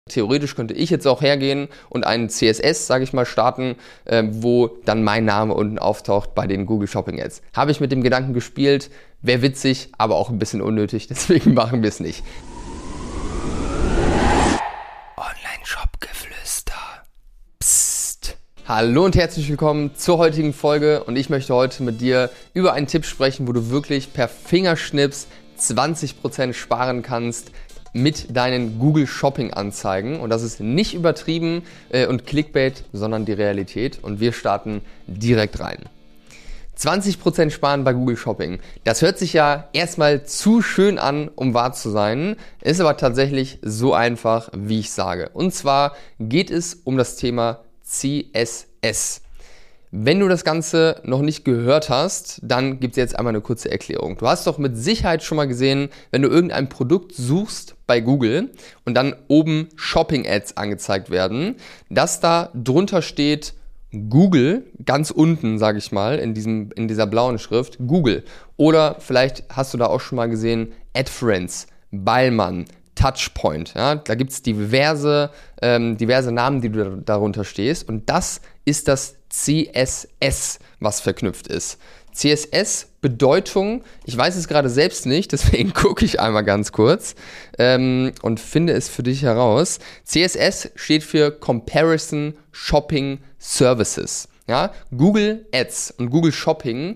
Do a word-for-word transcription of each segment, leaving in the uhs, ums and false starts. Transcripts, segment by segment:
Theoretisch könnte ich jetzt auch hergehen und einen C S S, sage ich mal, starten, äh, wo dann mein Name unten auftaucht bei den Google Shopping Ads. Habe ich mit dem Gedanken gespielt, wäre witzig, aber auch ein bisschen unnötig, deswegen machen wir es nicht. Online-Shop-Geflüster. Psst. Hallo und herzlich willkommen zur heutigen Folge und ich möchte heute mit dir über einen Tipp sprechen, wo du wirklich per Fingerschnips zwanzig Prozent sparen kannst mit deinen Google Shopping Anzeigen. Und das ist nicht übertrieben äh, und Clickbait, sondern die Realität. Und wir starten direkt rein. zwanzig Prozent sparen bei Google Shopping. Das hört sich ja erstmal zu schön an, um wahr zu sein, ist aber tatsächlich so einfach, wie ich sage. Und zwar geht es um das Thema C S S. Wenn du das Ganze noch nicht gehört hast, dann gibt es jetzt einmal eine kurze Erklärung. Du hast doch mit Sicherheit schon mal gesehen, wenn du irgendein Produkt suchst bei Google und dann oben Shopping Ads angezeigt werden, dass da drunter steht Google, ganz unten, sage ich mal, in diesem, in dieser blauen Schrift, Google. Oder vielleicht hast du da auch schon mal gesehen, AdFriends, Ballmann, Touchpoint. Ja? Da gibt es diverse, ähm, diverse Namen, die du da, darunter stehst. Und das ist das C S S, was verknüpft ist. C S S Bedeutung, ich weiß es gerade selbst nicht, deswegen gucke ich einmal ganz kurz ähm, und finde es für dich heraus. C S S steht für Comparison Shopping Services. Ja? Google Ads und Google Shopping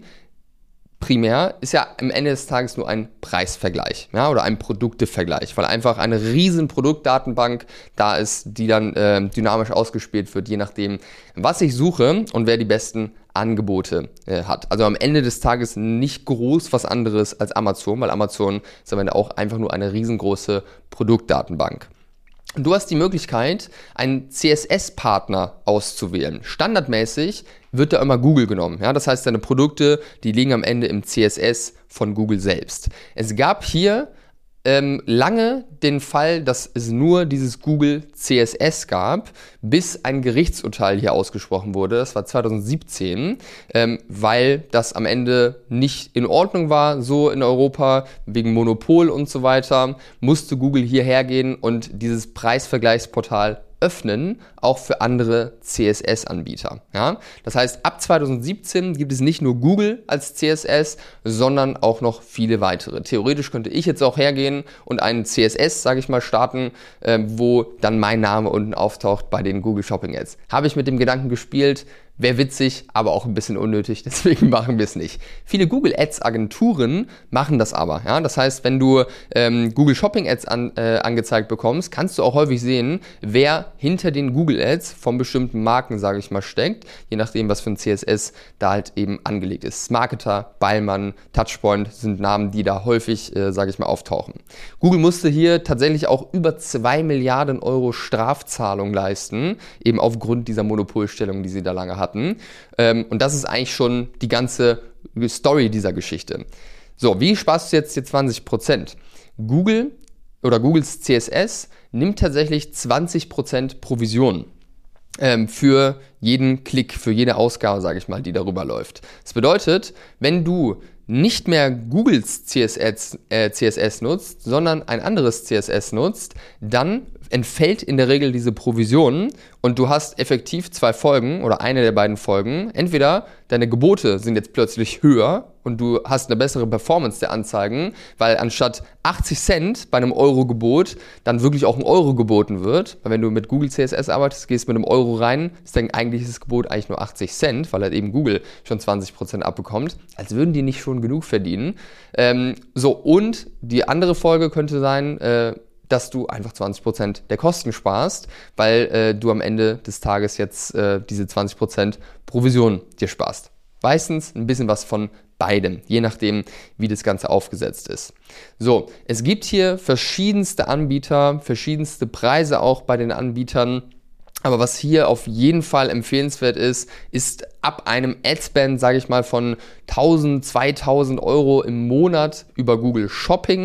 primär ist ja am Ende des Tages nur ein Preisvergleich, ja, oder ein Produktevergleich, weil einfach eine riesen Produktdatenbank da ist, die dann äh, dynamisch ausgespielt wird, je nachdem, was ich suche und wer die besten Angebote äh, hat. Also am Ende des Tages nicht groß was anderes als Amazon, weil Amazon ist am Ende auch einfach nur eine riesengroße Produktdatenbank. Du hast die Möglichkeit, einen C S S-Partner auszuwählen. Standardmäßig wird da immer Google genommen. Ja? Das heißt, deine Produkte, die liegen am Ende im C S S von Google selbst. Es gab hier ähm, lange den Fall, dass es nur dieses Google C S S gab, bis ein Gerichtsurteil hier ausgesprochen wurde. Das war zwanzig siebzehn, ähm, weil das am Ende nicht in Ordnung war, so in Europa, wegen Monopol und so weiter, musste Google hierher gehen und dieses Preisvergleichsportal öffnen, auch für andere C S S-Anbieter. Ja? Das heißt, ab zwanzig siebzehn gibt es nicht nur Google als C S S, sondern auch noch viele weitere. Theoretisch könnte ich jetzt auch hergehen und einen C S S, sage ich mal, starten, äh, wo dann mein Name unten auftaucht bei den Google Shopping Ads. Habe ich mit dem Gedanken gespielt, wäre witzig, aber auch ein bisschen unnötig, deswegen machen wir es nicht. Viele Google Ads Agenturen machen das aber. Ja? Das heißt, wenn du ähm, Google Shopping Ads an, äh, angezeigt bekommst, kannst du auch häufig sehen, wer hinter den Google Ads von bestimmten Marken, sage ich mal, steckt, je nachdem, was für ein C S S da halt eben angelegt ist. Smarketer, Ballmann, Touchpoint sind Namen, die da häufig, äh, sage ich mal, auftauchen. Google musste hier tatsächlich auch über zwei Milliarden Euro Strafzahlung leisten, eben aufgrund dieser Monopolstellung, die sie da lange hatten. Hatten. Und das ist eigentlich schon die ganze Story dieser Geschichte. So, wie sparst du jetzt die zwanzig Prozent? Google oder Googles C S S nimmt tatsächlich zwanzig Prozent Provision ähm, für jeden Klick, für jede Ausgabe, sage ich mal, die darüber läuft. Das bedeutet, wenn du nicht mehr Googles C S S, äh, C S S nutzt, sondern ein anderes C S S nutzt, dann entfällt in der Regel diese Provision und du hast effektiv zwei Folgen oder eine der beiden Folgen. Entweder deine Gebote sind jetzt plötzlich höher und du hast eine bessere Performance der Anzeigen, weil anstatt achtzig Cent bei einem Euro-Gebot dann wirklich auch ein Euro geboten wird. Weil wenn du mit Google C S S arbeitest, gehst mit einem Euro rein, ist dein eigentliches Gebot eigentlich nur achtzig Cent, weil halt eben Google schon zwanzig Prozent abbekommt. Als würden die nicht schon genug verdienen. Ähm, so, und die andere Folge könnte sein, äh, dass du einfach zwanzig Prozent der Kosten sparst, weil äh, du am Ende des Tages jetzt äh, diese zwanzig Prozent Provision dir sparst. Meistens ein bisschen was von beidem, je nachdem, wie das Ganze aufgesetzt ist. So, es gibt hier verschiedenste Anbieter, verschiedenste Preise auch bei den Anbietern. Aber was hier auf jeden Fall empfehlenswert ist, ist ab einem Adspend, sage ich mal, von tausend, zweitausend Euro im Monat über Google Shopping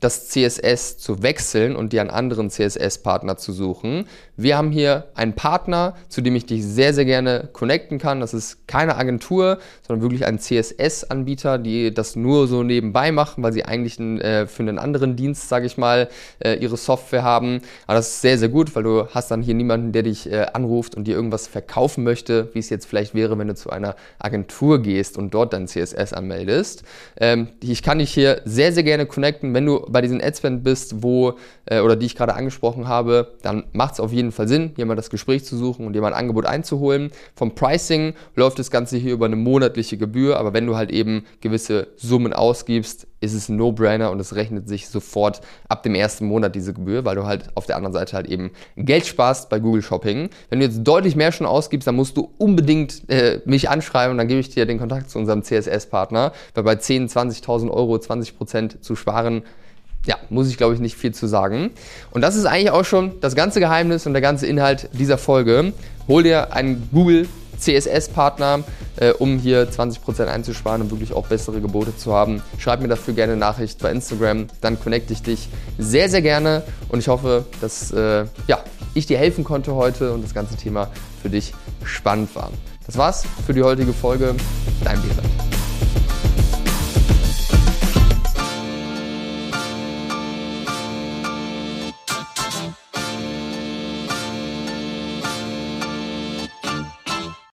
das C S S zu wechseln und dir einen anderen C S S-Partner zu suchen. Wir haben hier einen Partner, zu dem ich dich sehr, sehr gerne connecten kann. Das ist keine Agentur, sondern wirklich ein C S S-Anbieter, die das nur so nebenbei machen, weil sie eigentlich einen, äh, für einen anderen Dienst, sage ich mal, äh, ihre Software haben. Aber das ist sehr, sehr gut, weil du hast dann hier niemanden, der dich äh, anruft und dir irgendwas verkaufen möchte, wie es jetzt vielleicht wäre, wenn du zu einer Agentur gehst und dort dein C S S anmeldest. Ähm, ich kann dich hier sehr, sehr gerne connecten. Wenn du bei diesen Adspend bist, wo äh, oder die ich gerade angesprochen habe, dann macht es auf jeden Fall Sinn, hier mal das Gespräch zu suchen und dir mal ein Angebot einzuholen. Vom Pricing läuft das Ganze hier über eine monatliche Gebühr, aber wenn du halt eben gewisse Summen ausgibst, ist es ein No-Brainer und es rechnet sich sofort ab dem ersten Monat diese Gebühr, weil du halt auf der anderen Seite halt eben Geld sparst bei Google Shopping. Wenn du jetzt deutlich mehr schon ausgibst, dann musst du unbedingt äh, mich anschreiben und dann gebe ich dir den Kontakt zu unserem C S S-Partner, weil bei zehntausend, zwanzigtausend Euro zwanzig Prozent zu sparen, ja, muss ich glaube ich nicht viel zu sagen. Und das ist eigentlich auch schon das ganze Geheimnis und der ganze Inhalt dieser Folge. Hol dir einen Google C S S-Partner, äh, um hier zwanzig Prozent einzusparen und wirklich auch bessere Gebote zu haben. Schreib mir dafür gerne eine Nachricht bei Instagram, dann connecte ich dich sehr, sehr gerne und ich hoffe, dass äh, ja, ich dir helfen konnte heute und das ganze Thema für dich spannend war. Das war's für die heutige Folge. Dein Björn.